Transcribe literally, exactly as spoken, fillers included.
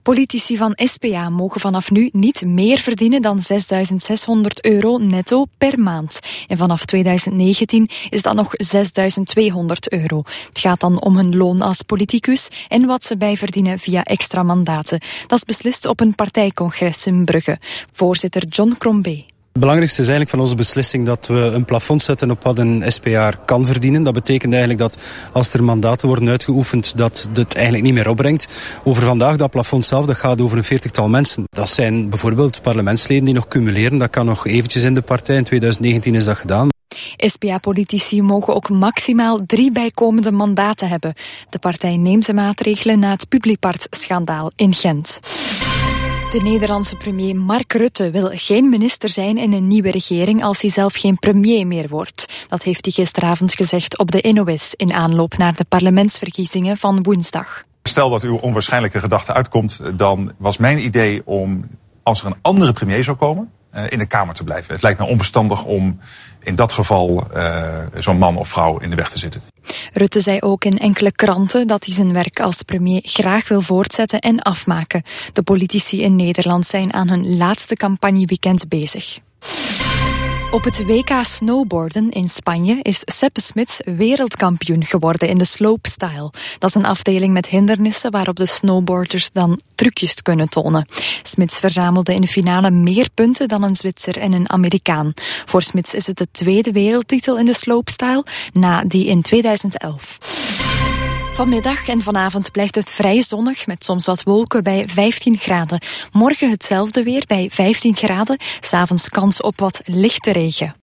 Politici van S P A mogen vanaf nu niet meer verdienen dan zesduizend zeshonderd euro netto per maand. En vanaf tweeduizend negentien is dat nog zesduizend tweehonderd euro. Het gaat dan om hun loon als politicus en wat ze bijverdienen via extra mandaten. Dat is beslist op een partijcongres in Brugge. Voorzitter John Crombie. Het belangrijkste is eigenlijk van onze beslissing dat we een plafond zetten op wat een S P A'er kan verdienen. Dat betekent eigenlijk dat als er mandaten worden uitgeoefend, dat het eigenlijk niet meer opbrengt. Over vandaag, dat plafond zelf, dat gaat over een veertigtal mensen. Dat zijn bijvoorbeeld parlementsleden die nog cumuleren. Dat kan nog eventjes in de partij. In tweeduizend negentien is dat gedaan. S P A-politici mogen ook maximaal drie bijkomende mandaten hebben. De partij neemt de maatregelen na het Publipart-schandaal in Gent. De Nederlandse premier Mark Rutte wil geen minister zijn in een nieuwe regering als hij zelf geen premier meer wordt. Dat heeft hij gisteravond gezegd op de N O S in aanloop naar de parlementsverkiezingen van woensdag. Stel dat uw onwaarschijnlijke gedachte uitkomt, dan was mijn idee om, als er een andere premier zou komen, in de Kamer te blijven. Het lijkt me onverstandig om in dat geval uh, zo'n man of vrouw in de weg te zitten. Rutte zei ook in enkele kranten dat hij zijn werk als premier graag wil voortzetten en afmaken. De politici in Nederland zijn aan hun laatste campagneweekend bezig. Op het W K snowboarden in Spanje is Seppe Smits wereldkampioen geworden in de slopestyle. Dat is een afdeling met hindernissen waarop de snowboarders dan trucjes kunnen tonen. Smits verzamelde in de finale meer punten dan een Zwitser en een Amerikaan. Voor Smits is het de tweede wereldtitel in de slopestyle, na die in tweeduizend elf. Vanmiddag en vanavond blijft het vrij zonnig met soms wat wolken bij vijftien graden. Morgen hetzelfde weer bij vijftien graden. 's Avonds kans op wat lichte regen.